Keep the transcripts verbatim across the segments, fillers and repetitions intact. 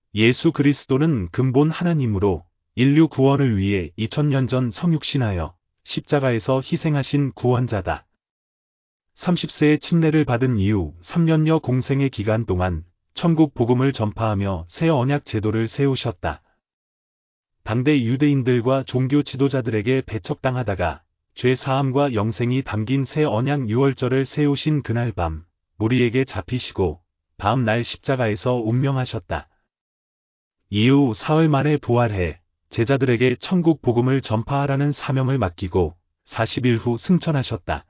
예수 그리스도는 근본 하나님으로 인류 구원을 위해 이천 년 전 성육신하여 십자가에서 희생하신 구원자다. 삼십 세에 침례를 받은 이후 삼 년여 공생의 기간 동안 천국 복음을 전파하며 새 언약 제도를 세우셨다. 당대 유대인들과 종교 지도자들에게 배척당하다가 죄 사함과 영생이 담긴 새 언약 유월절을 세우신 그날 밤 무리에게 잡히시고 다음 날 십자가에서 운명하셨다. 이후 사흘 만에 부활해 제자들에게 천국 복음을 전파하라는 사명을 맡기고 사십 일 후 승천하셨다.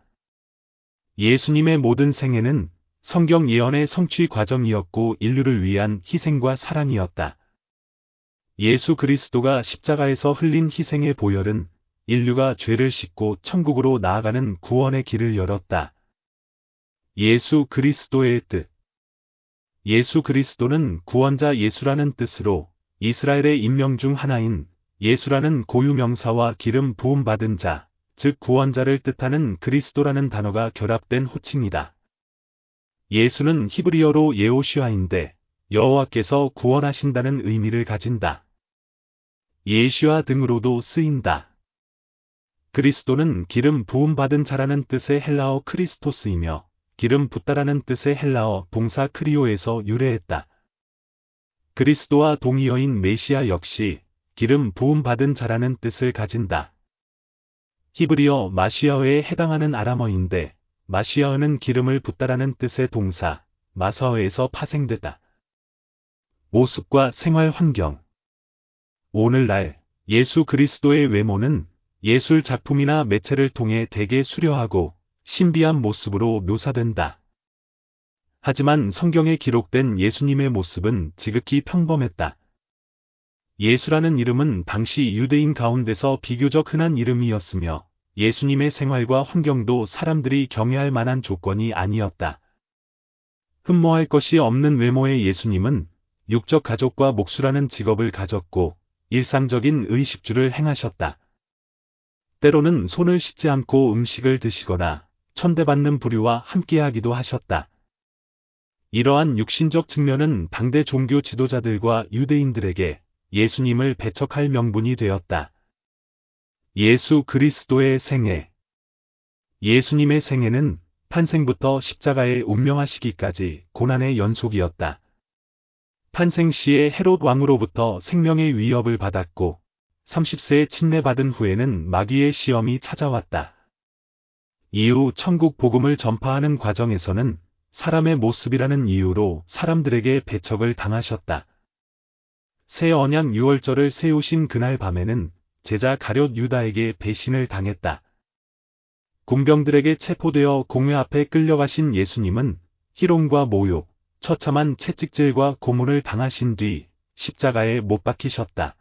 예수님의 모든 생애는 성경 예언의 성취 과정이었고 인류를 위한 희생과 사랑이었다. 예수 그리스도가 십자가에서 흘린 희생의 보혈은 인류가 죄를 씻고 천국으로 나아가는 구원의 길을 열었다. 예수 그리스도의 뜻. 예수 그리스도는 구원자 예수라는 뜻으로 이스라엘의 인명 중 하나인 예수라는 고유명사와 기름 부음 받은 자, 즉 구원자를 뜻하는 그리스도라는 단어가 결합된 호칭이다. 예수는 히브리어로 예호슈아인데 여호와께서 구원하신다는 의미를 가진다. 예슈아 등으로도 쓰인다. 그리스도는 기름 부음 받은 자라는 뜻의 헬라어 크리스토스이며 기름 붓다라는 뜻의 헬라어 동사 크리오에서 유래했다. 그리스도와 동의어인 메시아 역시 기름 부음 받은 자라는 뜻을 가진다. 히브리어 마시아어에 해당하는 아람어인데 마시아어는 기름을 붓다라는 뜻의 동사 마사어에서 파생됐다. 모습과 생활 환경. 오늘날 예수 그리스도의 외모는 예술 작품이나 매체를 통해 대개 수려하고 신비한 모습으로 묘사된다. 하지만 성경에 기록된 예수님의 모습은 지극히 평범했다. 예수라는 이름은 당시 유대인 가운데서 비교적 흔한 이름이었으며 예수님의 생활과 환경도 사람들이 경외할 만한 조건이 아니었다. 흠모할 것이 없는 외모의 예수님은 육적 가족과 목수라는 직업을 가졌고 일상적인 의식주를 행하셨다. 때로는 손을 씻지 않고 음식을 드시거나 천대받는 부류와 함께하기도 하셨다. 이러한 육신적 측면은 당대 종교 지도자들과 유대인들에게 예수님을 배척할 명분이 되었다. 예수 그리스도의 생애. 예수님의 생애는 탄생부터 십자가에 운명하시기까지 고난의 연속이었다. 탄생 시에 헤롯 왕으로부터 생명의 위협을 받았고 삼십 세에 침례받은 후에는 마귀의 시험이 찾아왔다. 이후 천국 복음을 전파하는 과정에서는 사람의 모습이라는 이유로 사람들에게 배척을 당하셨다. 새 언약 유월절을 세우신 그날 밤에는 제자 가룟 유다에게 배신을 당했다. 군병들에게 체포되어 공회 앞에 끌려가신 예수님은 희롱과 모욕, 처참한 채찍질과 고문을 당하신 뒤 십자가에 못 박히셨다.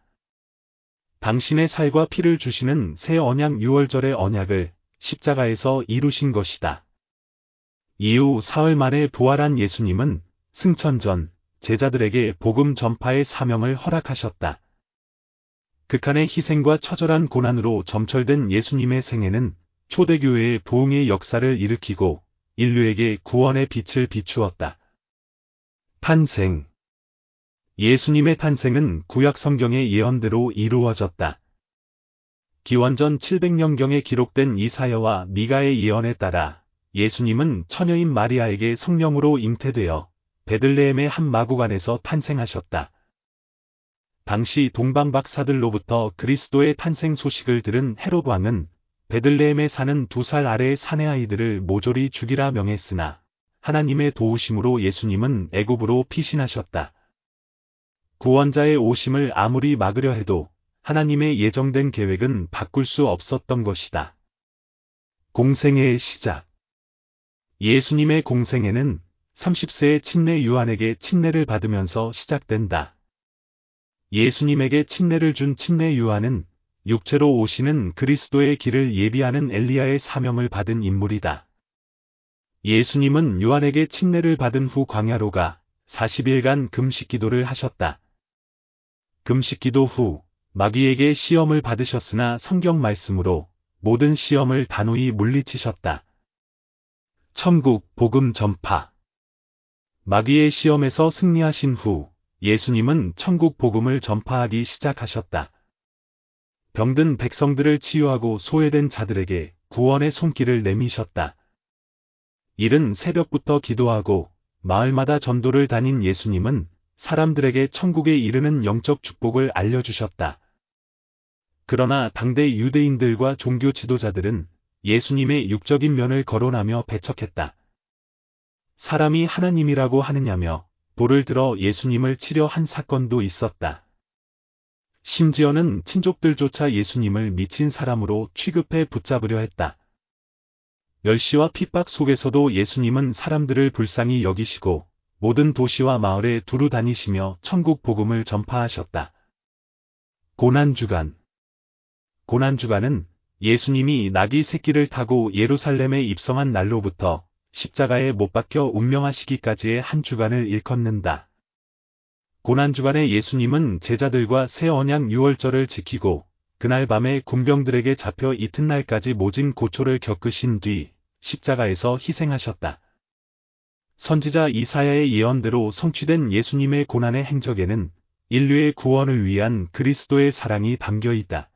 당신의 살과 피를 주시는 새 언약 유월절의 언약을 십자가에서 이루신 것이다. 이후 사흘 만에 부활한 예수님은 승천 전 제자들에게 복음 전파의 사명을 허락하셨다. 극한의 희생과 처절한 고난으로 점철된 예수님의 생애는 초대교회의 부흥의 역사를 일으키고 인류에게 구원의 빛을 비추었다. 탄생. 예수님의 탄생은 구약 성경의 예언대로 이루어졌다. 기원전 칠백 년경에 기록된 이사야와 미가의 예언에 따라 예수님은 처녀인 마리아에게 성령으로 잉태되어 베들레헴의 한 마구간에서 탄생하셨다. 당시 동방박사들로부터 그리스도의 탄생 소식을 들은 헤롯 왕은 베들레헴에 사는 두 살 아래의 사내 아이들을 모조리 죽이라 명했으나 하나님의 도우심으로 예수님은 애굽으로 피신하셨다. 구원자의 오심을 아무리 막으려 해도 하나님의 예정된 계획은 바꿀 수 없었던 것이다. 공생애의 시작. 예수님의 공생애는 삼십 세의 침례 요한에게 침례를 받으면서 시작된다. 예수님에게 침례를 준 침례 요한은 육체로 오시는 그리스도의 길을 예비하는 엘리야의 사명을 받은 인물이다. 예수님은 요한에게 침례를 받은 후 광야로 가 사십 일간 금식 기도를 하셨다. 금식 기도 후 마귀에게 시험을 받으셨으나 성경 말씀으로 모든 시험을 단호히 물리치셨다. 천국 복음 전파. 마귀의 시험에서 승리하신 후 예수님은 천국 복음을 전파하기 시작하셨다. 병든 백성들을 치유하고 소외된 자들에게 구원의 손길을 내미셨다. 이른 새벽부터 기도하고 마을마다 전도를 다닌 예수님은 사람들에게 천국에 이르는 영적 축복을 알려주셨다. 그러나 당대 유대인들과 종교 지도자들은 예수님의 육적인 면을 거론하며 배척했다. 사람이 하나님이라고 하느냐며 돌을 들어 예수님을 치려 한 사건도 있었다. 심지어는 친족들조차 예수님을 미친 사람으로 취급해 붙잡으려 했다. 멸시와 핍박 속에서도 예수님은 사람들을 불쌍히 여기시고 모든 도시와 마을에 두루 다니시며 천국 복음을 전파하셨다. 고난주간. 고난주간은 예수님이 나귀 새끼를 타고 예루살렘에 입성한 날로부터 십자가에 못 박혀 운명하시기까지의 한 주간을 일컫는다. 고난주간에 예수님은 제자들과 새 언약 유월절을 지키고 그날 밤에 군병들에게 잡혀 이튿날까지 모진 고초를 겪으신 뒤 십자가에서 희생하셨다. 선지자 이사야의 예언대로 성취된 예수님의 고난의 행적에는 인류의 구원을 위한 그리스도의 사랑이 담겨 있다.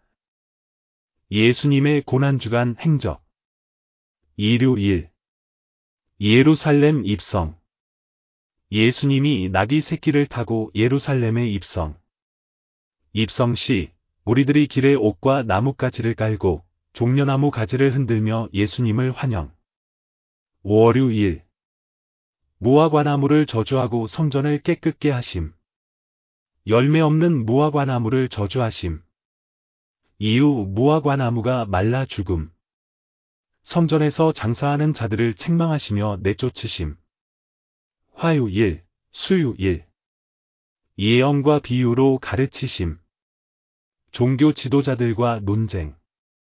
예수님의 고난주간 행적. 일요일. 예루살렘 입성. 예수님이 나귀 새끼를 타고 예루살렘에 입성. 입성 시 무리들이 길에 옥과 나뭇가지를 깔고 종려나무 가지를 흔들며 예수님을 환영. 월요일. 무화과나무를 저주하고 성전을 깨끗게 하심. 열매 없는 무화과나무를 저주하심. 이후 무화과나무가 말라 죽음. 성전에서 장사하는 자들을 책망하시며 내쫓으심. 화요일, 수요일. 예언과 비유로 가르치심. 종교 지도자들과 논쟁.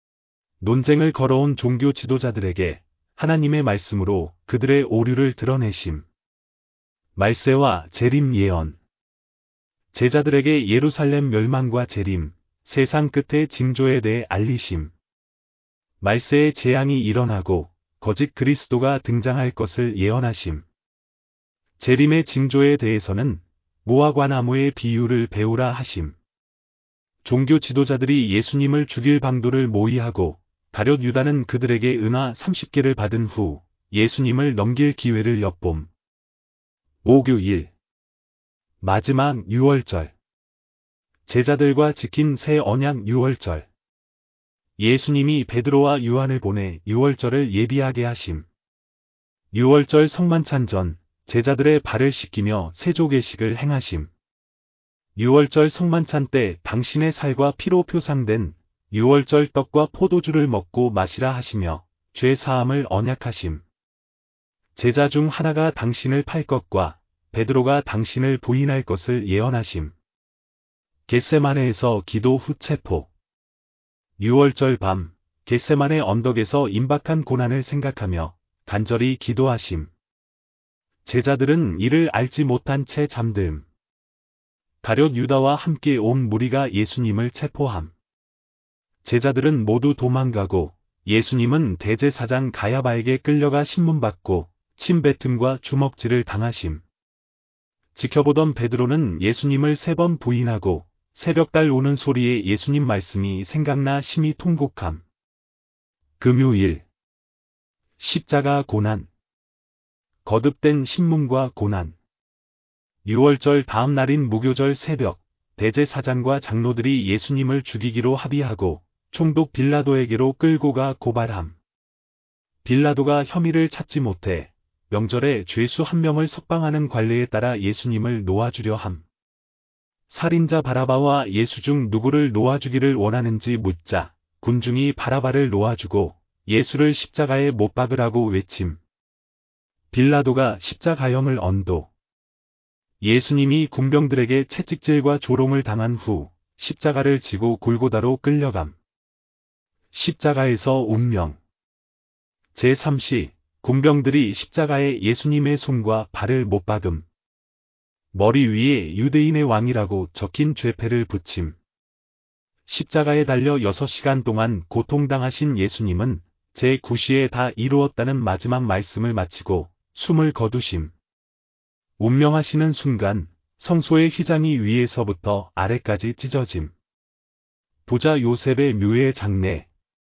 논쟁을 걸어온 종교 지도자들에게 하나님의 말씀으로 그들의 오류를 드러내심. 말세와 재림 예언. 제자들에게 예루살렘 멸망과 재림, 세상 끝의 징조에 대해 알리심. 말세의 재앙이 일어나고 거짓 그리스도가 등장할 것을 예언하심. 재림의 징조에 대해서는 무화과나무의 비유를 배우라 하심. 종교 지도자들이 예수님을 죽일 방도를 모의하고 가룟 유다는 그들에게 은화 삼십 개를 받은 후 예수님을 넘길 기회를 엿봄. 목요일. 마지막 유월절. 제자들과 지킨 새 언약 유월절. 예수님이 베드로와 요한을 보내 유월절을 예비하게 하심. 유월절 성만찬 전 제자들의 발을 씻기며 세조계식을 행하심. 유월절 성만찬 때 당신의 살과 피로 표상된 유월절 떡과 포도주를 먹고 마시라 하시며 죄 사함을 언약하심. 제자 중 하나가 당신을 팔 것과 베드로가 당신을 부인할 것을 예언하심. 겟세마네에서 기도 후 체포. 유월절 밤 겟세마네 언덕에서 임박한 고난을 생각하며 간절히 기도하심. 제자들은 이를 알지 못한 채 잠듦. 가룟 유다와 함께 온 무리가 예수님을 체포함. 제자들은 모두 도망가고 예수님은 대제사장 가야바에게 끌려가 신문받고 침뱉음과 주먹질을 당하심. 지켜보던 베드로는 예수님을 세 번 부인하고 새벽달 오는 소리에 예수님 말씀이 생각나 심히 통곡함. 금요일. 십자가 고난. 거듭된 신문과 고난. 유월절 다음 날인 무교절 새벽, 대제사장과 장로들이 예수님을 죽이기로 합의하고 총독 빌라도에게로 끌고 가 고발함. 빌라도가 혐의를 찾지 못해 명절에 죄수 한 명을 석방하는 관례에 따라 예수님을 놓아주려 함. 살인자 바라바와 예수 중 누구를 놓아주기를 원하는지 묻자 군중이 바라바를 놓아주고 예수를 십자가에 못 박으라고 외침. 빌라도가 십자가형을 언도. 예수님이 군병들에게 채찍질과 조롱을 당한 후 십자가를 지고 골고다로 끌려감. 십자가에서 운명. 제삼 시 군병들이 십자가에 예수님의 손과 발을 못 박음. 머리 위에 유대인의 왕이라고 적힌 죄패를 붙임. 십자가에 달려 여섯 시간 동안 고통당하신 예수님은 제구 시에 다 이루었다는 마지막 말씀을 마치고 숨을 거두심. 운명하시는 순간 성소의 휘장이 위에서부터 아래까지 찢어짐. 부자 요셉의 묘의 장례.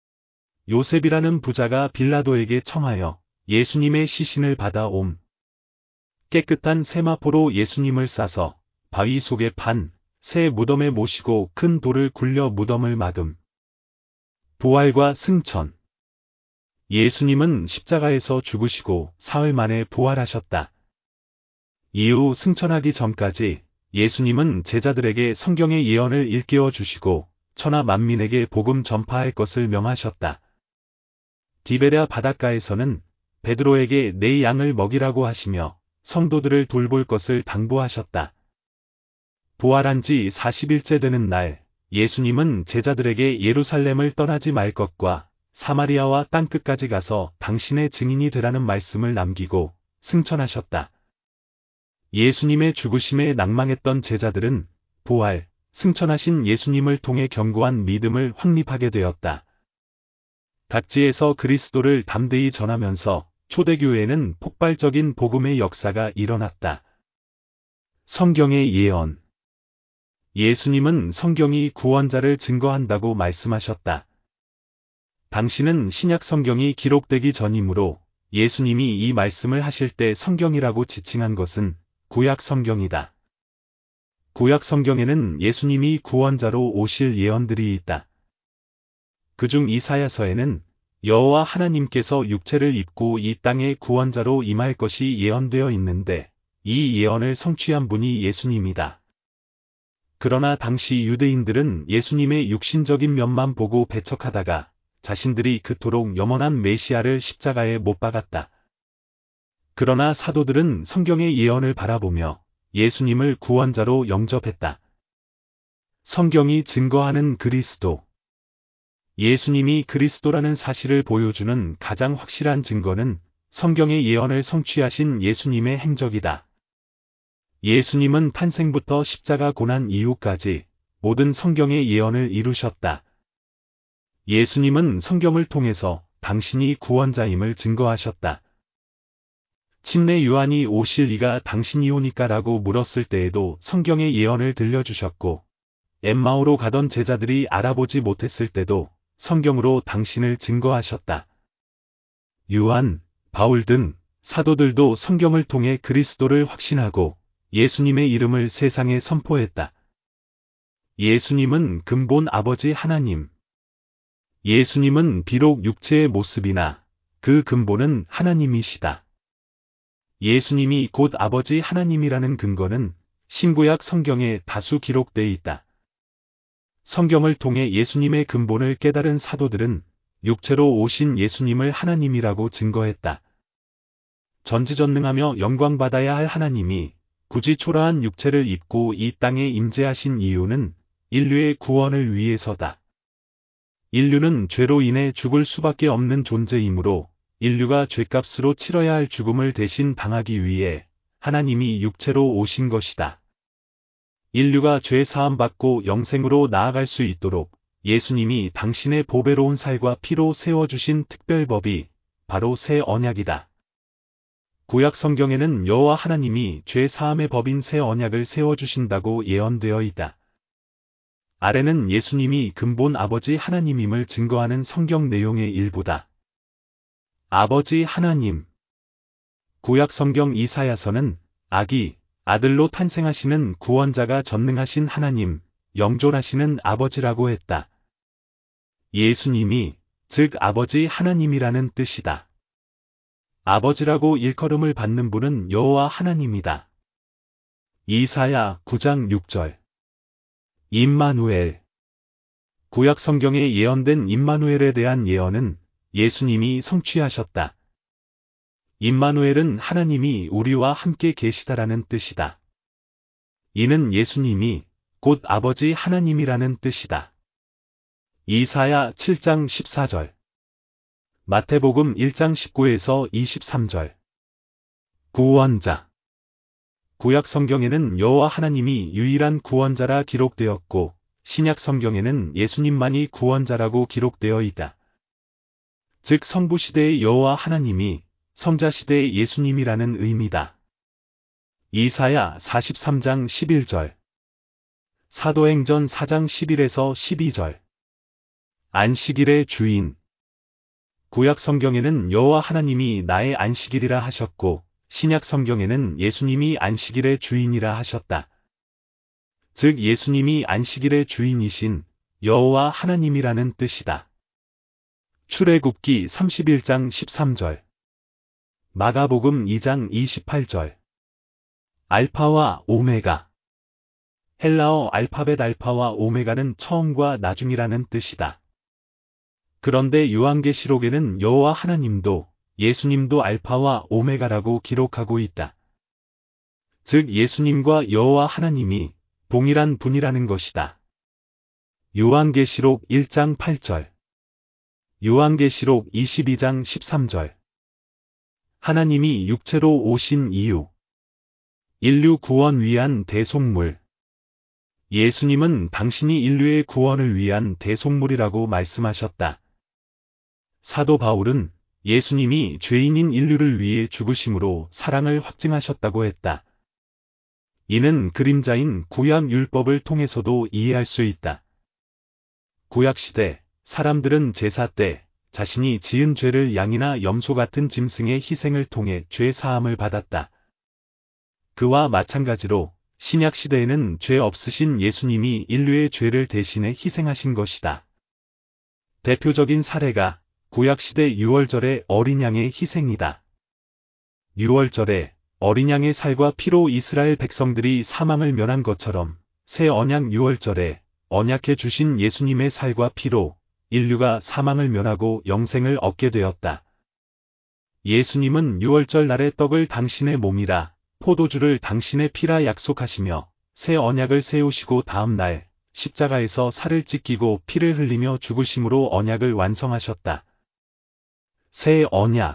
요셉이라는 부자가 빌라도에게 청하여 예수님의 시신을 받아옴. 깨끗한 세마포로 예수님을 싸서 바위 속에 판 새 무덤에 모시고 큰 돌을 굴려 무덤을 막음. 부활과 승천. 예수님은 십자가에서 죽으시고 사흘 만에 부활하셨다. 이후 승천하기 전까지 예수님은 제자들에게 성경의 예언을 일깨워 주시고 천하 만민에게 복음 전파할 것을 명하셨다. 디베랴 바닷가에서는 베드로에게 내 양을 먹이라고 하시며 성도들을 돌볼 것을 당부하셨다. 부활한 지 사십 일째 되는 날, 예수님은 제자들에게 예루살렘을 떠나지 말 것과 사마리아와 땅끝까지 가서 당신의 증인이 되라는 말씀을 남기고 승천하셨다. 예수님의 죽으심에 낭망했던 제자들은 부활, 승천하신 예수님을 통해 견고한 믿음을 확립하게 되었다. 각지에서 그리스도를 담대히 전하면서 초대교회에는 폭발적인 복음의 역사가 일어났다. 성경의 예언. 예수님은 성경이 구원자를 증거한다고 말씀하셨다. 당시는 신약 성경이 기록되기 전이므로 예수님이 이 말씀을 하실 때 성경이라고 지칭한 것은 구약 성경이다. 구약 성경에는 예수님이 구원자로 오실 예언들이 있다. 그중 이사야서에는 여호와 하나님께서 육체를 입고 이 땅에 구원자로 임할 것이 예언되어 있는데 이 예언을 성취한 분이 예수님이다. 그러나 당시 유대인들은 예수님의 육신적인 면만 보고 배척하다가 자신들이 그토록 염원한 메시아를 십자가에 못 박았다. 그러나 사도들은 성경의 예언을 바라보며 예수님을 구원자로 영접했다. 성경이 증거하는 그리스도. 예수님이 그리스도라는 사실을 보여주는 가장 확실한 증거는 성경의 예언을 성취하신 예수님의 행적이다. 예수님은 탄생부터 십자가 고난 이후까지 모든 성경의 예언을 이루셨다. 예수님은 성경을 통해서 당신이 구원자임을 증거하셨다. 침례 요한이 오실 이가 당신이오니까 라고 물었을 때에도 성경의 예언을 들려주셨고, 엠마오로 가던 제자들이 알아보지 못했을 때도 성경으로 당신을 증거하셨다. 요한, 바울 등 사도들도 성경을 통해 그리스도를 확신하고 예수님의 이름을 세상에 선포했다. 예수님은 근본 아버지 하나님. 예수님은 비록 육체의 모습이나 그 근본은 하나님이시다. 예수님이 곧 아버지 하나님이라는 근거는 신구약 성경에 다수 기록되어 있다. 성경을 통해 예수님의 근본을 깨달은 사도들은 육체로 오신 예수님을 하나님이라고 증거했다. 전지전능하며 영광받아야 할 하나님이 굳이 초라한 육체를 입고 이 땅에 임재하신 이유는 인류의 구원을 위해서다. 인류는 죄로 인해 죽을 수밖에 없는 존재이므로 인류가 죄값으로 치러야 할 죽음을 대신 당하기 위해 하나님이 육체로 오신 것이다. 인류가 죄 사함받고 영생으로 나아갈 수 있도록 예수님이 당신의 보배로운 살과 피로 세워주신 특별법이 바로 새 언약이다. 구약 성경에는 여호와 하나님이 죄 사함의 법인 새 언약을 세워주신다고 예언되어 있다. 아래는 예수님이 근본 아버지 하나님임을 증거하는 성경 내용의 일부다. 아버지 하나님. 구약 성경 이사야서는 아기, 아들로 탄생하시는 구원자가 전능하신 하나님, 영존하시는 아버지라고 했다. 예수님이, 즉 아버지 하나님이라는 뜻이다. 아버지라고 일컬음을 받는 분은 여호와 하나님이다. 이사야 구 장 육 절. 임마누엘. 구약 성경에 예언된 임마누엘에 대한 예언은 예수님이 성취하셨다. 임마누엘은 하나님이 우리와 함께 계시다라는 뜻이다. 이는 예수님이 곧 아버지 하나님이라는 뜻이다. 이사야 칠 장 십사 절. 마태복음 일 장 십구에서 이십삼 절. 구원자. 구약 성경에는 여호와 하나님이 유일한 구원자라 기록되었고, 신약 성경에는 예수님만이 구원자라고 기록되어 있다. 즉 성부시대의 여호와 하나님이 성자시대의 예수님이라는 의미다. 이사야 사십삼 장 십일 절. 사도행전 사 장 십일에서 십이 절. 안식일의 주인. 구약 성경에는 여호와 하나님이 나의 안식일이라 하셨고, 신약 성경에는 예수님이 안식일의 주인이라 하셨다. 즉 예수님이 안식일의 주인이신 여호와 하나님이라는 뜻이다. 출애굽기 삼십일 장 십삼 절. 마가복음 이 장 이십팔 절. 알파와 오메가. 헬라어 알파벳 알파와 오메가는 처음과 나중이라는 뜻이다. 그런데 요한계시록에는 여호와 하나님도 예수님도 알파와 오메가라고 기록하고 있다. 즉 예수님과 여호와 하나님이 동일한 분이라는 것이다. 요한계시록 일 장 팔 절. 요한계시록 이십이 장 십삼 절. 하나님이 육체로 오신 이유. 인류 구원 위한 대속물. 예수님은 당신이 인류의 구원을 위한 대속물이라고 말씀하셨다. 사도 바울은 예수님이 죄인인 인류를 위해 죽으심으로 사랑을 확증하셨다고 했다. 이는 그림자인 구약 율법을 통해서도 이해할 수 있다. 구약시대 사람들은 제사 때 자신이 지은 죄를 양이나 염소 같은 짐승의 희생을 통해 죄 사함을 받았다. 그와 마찬가지로 신약시대에는 죄 없으신 예수님이 인류의 죄를 대신해 희생하신 것이다. 대표적인 사례가 구약시대 유월절의 어린 양의 희생이다. 유월절에 어린 양의 살과 피로 이스라엘 백성들이 사망을 면한 것처럼 새 언약 유월절에 언약해 주신 예수님의 살과 피로 인류가 사망을 면하고 영생을 얻게 되었다. 예수님은 유월절 날의 떡을 당신의 몸이라 포도주를 당신의 피라 약속하시며 새 언약을 세우시고 다음 날 십자가에서 살을 찢기고 피를 흘리며 죽으심으로 언약을 완성하셨다. 새 언약.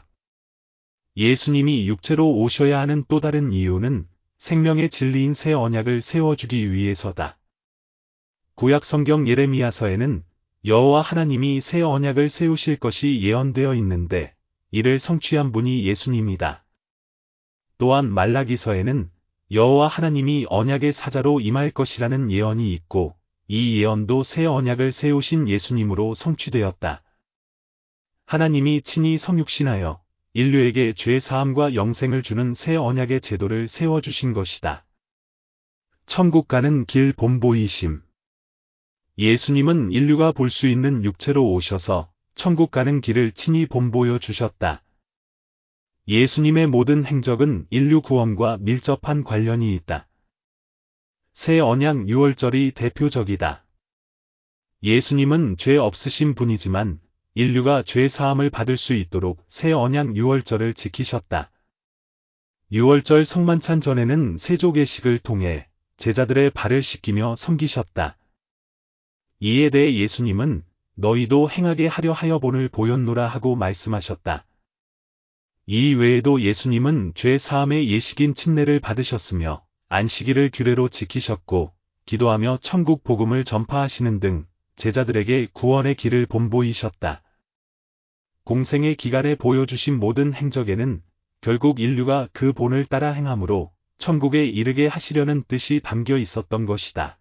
예수님이 육체로 오셔야 하는 또 다른 이유는 생명의 진리인 새 언약을 세워주기 위해서다. 구약 성경 예레미야서에는 여호와 하나님이 새 언약을 세우실 것이 예언되어 있는데 이를 성취한 분이 예수님이다. 또한 말라기서에는 여호와 하나님이 언약의 사자로 임할 것이라는 예언이 있고 이 예언도 새 언약을 세우신 예수님으로 성취되었다. 하나님이 친히 성육신하여 인류에게 죄 사함과 영생을 주는 새 언약의 제도를 세워주신 것이다. 천국 가는 길 본보이심. 예수님은 인류가 볼 수 있는 육체로 오셔서 천국 가는 길을 친히 본보여 주셨다. 예수님의 모든 행적은 인류 구원과 밀접한 관련이 있다. 새 언약 유월절이 대표적이다. 예수님은 죄 없으신 분이지만 인류가 죄 사함을 받을 수 있도록 새 언약 유월절을 지키셨다. 유월절 성만찬 전에는 세조계식을 통해 제자들의 발을 씻기며 섬기셨다. 이에 대해 예수님은 너희도 행하게 하려 하여 본을 보였노라 하고 말씀하셨다. 이 외에도 예수님은 죄 사함의 예식인 침례를 받으셨으며 안식일을 규례로 지키셨고 기도하며 천국 복음을 전파하시는 등 제자들에게 구원의 길을 본보이셨다. 공생의 기간에 보여주신 모든 행적에는 결국 인류가 그 본을 따라 행함으로 천국에 이르게 하시려는 뜻이 담겨 있었던 것이다.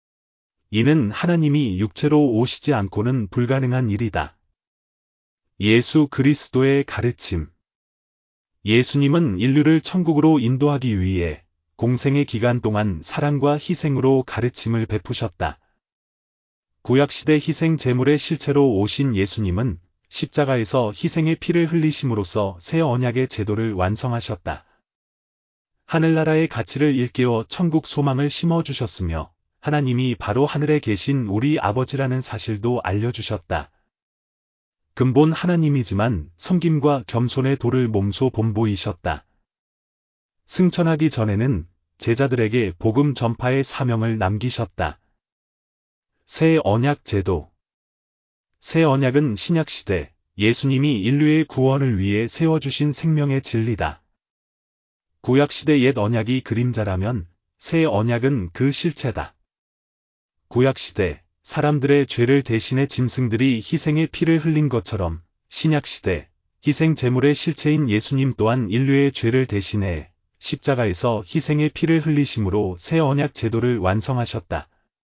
이는 하나님이 육체로 오시지 않고는 불가능한 일이다. 예수 그리스도의 가르침. 예수님은 인류를 천국으로 인도하기 위해 공생의 기간 동안 사랑과 희생으로 가르침을 베푸셨다. 구약시대 희생 제물의 실체로 오신 예수님은 십자가에서 희생의 피를 흘리심으로써 새 언약의 제도를 완성하셨다. 하늘나라의 가치를 일깨워 천국 소망을 심어주셨으며 하나님이 바로 하늘에 계신 우리 아버지라는 사실도 알려주셨다. 근본 하나님이지만 섬김과 겸손의 도를 몸소 본보이셨다. 승천하기 전에는 제자들에게 복음 전파의 사명을 남기셨다. 새 언약 제도. 새 언약은 신약시대 예수님이 인류의 구원을 위해 세워주신 생명의 진리다. 구약시대 옛 언약이 그림자라면 새 언약은 그 실체다. 구약시대 사람들의 죄를 대신해 짐승들이 희생의 피를 흘린 것처럼 신약시대 희생 제물의 실체인 예수님 또한 인류의 죄를 대신해 십자가에서 희생의 피를 흘리심으로 새 언약 제도를 완성하셨다.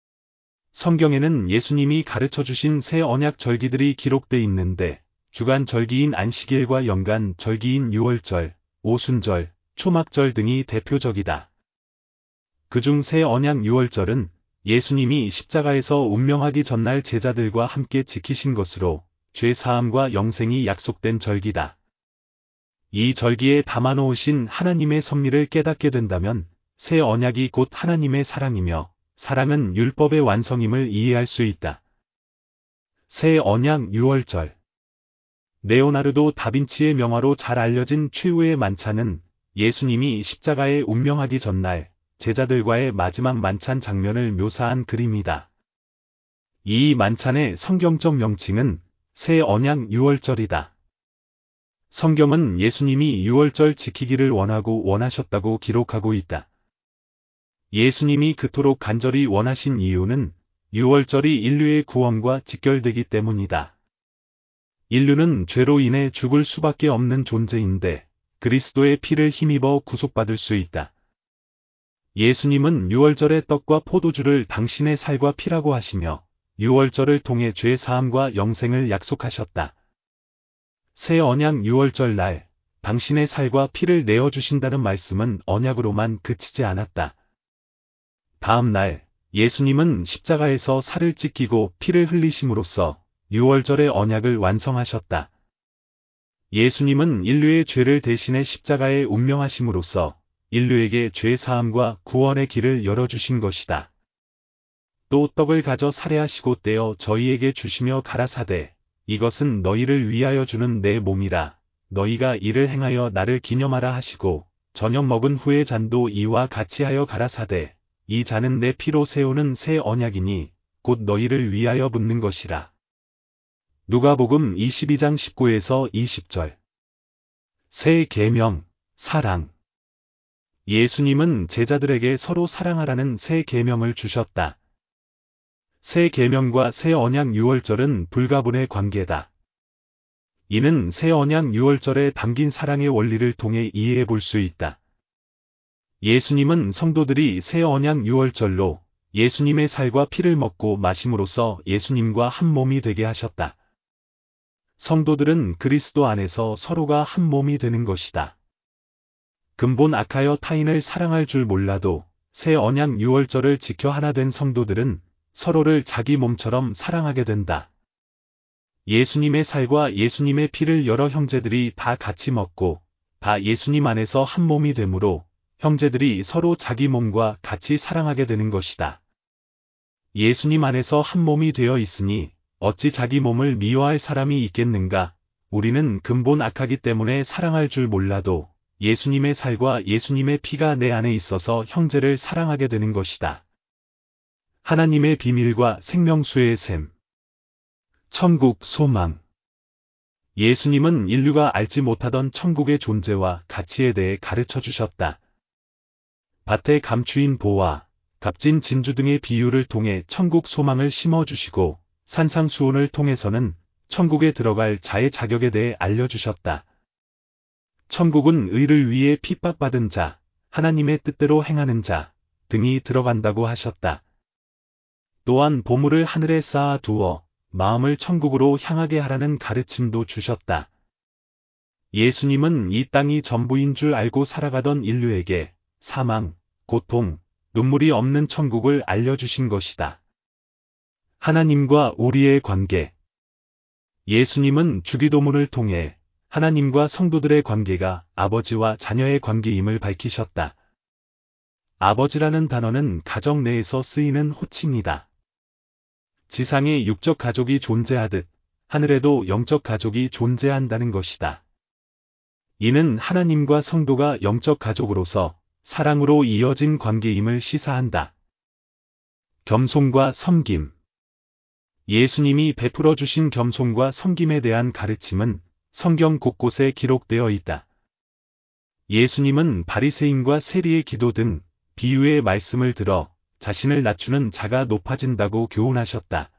성경에는 예수님이 가르쳐 주신 새 언약 절기들이 기록돼 있는데 주간 절기인 안식일과 연간 절기인 유월절, 오순절, 초막절 등이 대표적이다. 그중 새 언약 유월절은 예수님이 십자가에서 운명하기 전날 제자들과 함께 지키신 것으로 죄 사함과 영생이 약속된 절기다. 이 절기에 담아놓으신 하나님의 섭리를 깨닫게 된다면 새 언약이 곧 하나님의 사랑이며 사랑은 율법의 완성임을 이해할 수 있다. 새 언약 유월절. 레오나르도 다빈치의 명화로 잘 알려진 최후의 만찬은 예수님이 십자가에 운명하기 전날 제자들과의 마지막 만찬 장면을 묘사한 그림이다. 이 만찬의 성경적 명칭은 새 언약 유월절이다. 성경은 예수님이 유월절 지키기를 원하고 원하셨다고 기록하고 있다. 예수님이 그토록 간절히 원하신 이유는 유월절이 인류의 구원과 직결되기 때문이다. 인류는 죄로 인해 죽을 수밖에 없는 존재인데 그리스도의 피를 힘입어 구속받을 수 있다. 예수님은 유월절의 떡과 포도주를 당신의 살과 피라고 하시며 유월절을 통해 죄 사함과 영생을 약속하셨다. 새 언약 유월절 날 당신의 살과 피를 내어주신다는 말씀은 언약으로만 그치지 않았다. 다음 날 예수님은 십자가에서 살을 찢기고 피를 흘리심으로써 유월절의 언약을 완성하셨다. 예수님은 인류의 죄를 대신해 십자가에 운명하심으로써 인류에게 죄 사함과 구원의 길을 열어주신 것이다. 또 떡을 가져 살해하시고 떼어 저희에게 주시며 가라사대 이것은 너희를 위하여 주는 내 몸이라 너희가 이를 행하여 나를 기념하라 하시고 저녁 먹은 후에 잔도 이와 같이 하여 가라사대 이 잔은 내 피로 세우는 새 언약이니 곧 너희를 위하여 붓는 것이라. 누가복음 이십이 장 십구에서 이십 절. 새 계명, 사랑. 예수님은 제자들에게 서로 사랑하라는 새 계명을 주셨다. 새 계명과 새 언약 유월절은 불가분의 관계다. 이는 새 언약 유월절에 담긴 사랑의 원리를 통해 이해해 볼 수 있다. 예수님은 성도들이 새 언약 유월절로 예수님의 살과 피를 먹고 마심으로써 예수님과 한 몸이 되게 하셨다. 성도들은 그리스도 안에서 서로가 한 몸이 되는 것이다. 근본 악하여 타인을 사랑할 줄 몰라도 새 언약 유월절을 지켜 하나 된 성도들은 서로를 자기 몸처럼 사랑하게 된다. 예수님의 살과 예수님의 피를 여러 형제들이 다 같이 먹고 다 예수님 안에서 한 몸이 되므로 형제들이 서로 자기 몸과 같이 사랑하게 되는 것이다. 예수님 안에서 한 몸이 되어 있으니 어찌 자기 몸을 미워할 사람이 있겠는가? 우리는 근본 악하기 때문에 사랑할 줄 몰라도 예수님의 살과 예수님의 피가 내 안에 있어서 형제를 사랑하게 되는 것이다. 하나님의 비밀과 생명수의 샘. 천국 소망. 예수님은 인류가 알지 못하던 천국의 존재와 가치에 대해 가르쳐 주셨다. 밭에 감추인 보와 값진 진주 등의 비유를 통해 천국 소망을 심어주시고 산상수훈을 통해서는 천국에 들어갈 자의 자격에 대해 알려주셨다. 천국은 의를 위해 핍박받은 자, 하나님의 뜻대로 행하는 자 등이 들어간다고 하셨다. 또한 보물을 하늘에 쌓아 두어 마음을 천국으로 향하게 하라는 가르침도 주셨다. 예수님은 이 땅이 전부인 줄 알고 살아가던 인류에게 사망, 고통, 눈물이 없는 천국을 알려주신 것이다. 하나님과 우리의 관계. 예수님은 주기도문을 통해 하나님과 성도들의 관계가 아버지와 자녀의 관계임을 밝히셨다. 아버지라는 단어는 가정 내에서 쓰이는 호칭이다. 지상에 육적 가족이 존재하듯 하늘에도 영적 가족이 존재한다는 것이다. 이는 하나님과 성도가 영적 가족으로서 사랑으로 이어진 관계임을 시사한다. 겸손과 섬김. 예수님이 베풀어 주신 겸손과 섬김에 대한 가르침은 성경 곳곳에 기록되어 있다. 예수님은 바리새인과 세리의 기도 등 비유의 말씀을 들어 자신을 낮추는 자가 높아진다고 교훈하셨다.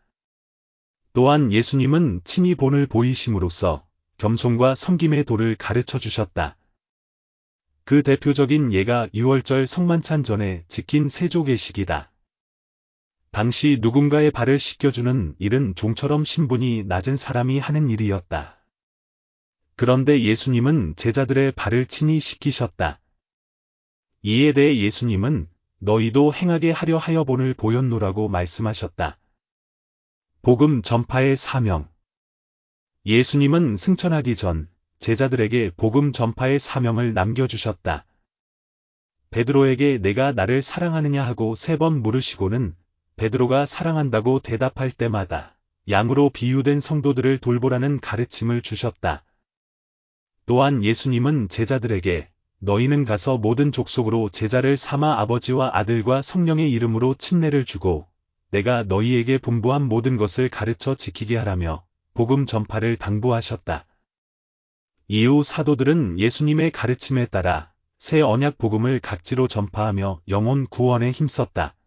또한 예수님은 친히 본을 보이심으로써 겸손과 섬김의 도를 가르쳐 주셨다. 그 대표적인 예가 유월절 성만찬 전에 지킨 세조계식이다. 당시 누군가의 발을 씻겨주는 일은 종처럼 신분이 낮은 사람이 하는 일이었다. 그런데 예수님은 제자들의 발을 친히 씻기셨다. 이에 대해 예수님은 너희도 행하게 하려 하여 본을 보였노라고 말씀하셨다. 복음 전파의 사명. 예수님은 승천하기 전 제자들에게 복음 전파의 사명을 남겨주셨다. 베드로에게 내가 나를 사랑하느냐 하고 세 번 물으시고는 베드로가 사랑한다고 대답할 때마다 양으로 비유된 성도들을 돌보라는 가르침을 주셨다. 또한 예수님은 제자들에게 너희는 가서 모든 족속으로 제자를 삼아 아버지와 아들과 성령의 이름으로 침례를 주고 내가 너희에게 분부한 모든 것을 가르쳐 지키게 하라며 복음 전파를 당부하셨다. 이후 사도들은 예수님의 가르침에 따라 새 언약 복음을 각지로 전파하며 영혼 구원에 힘썼다.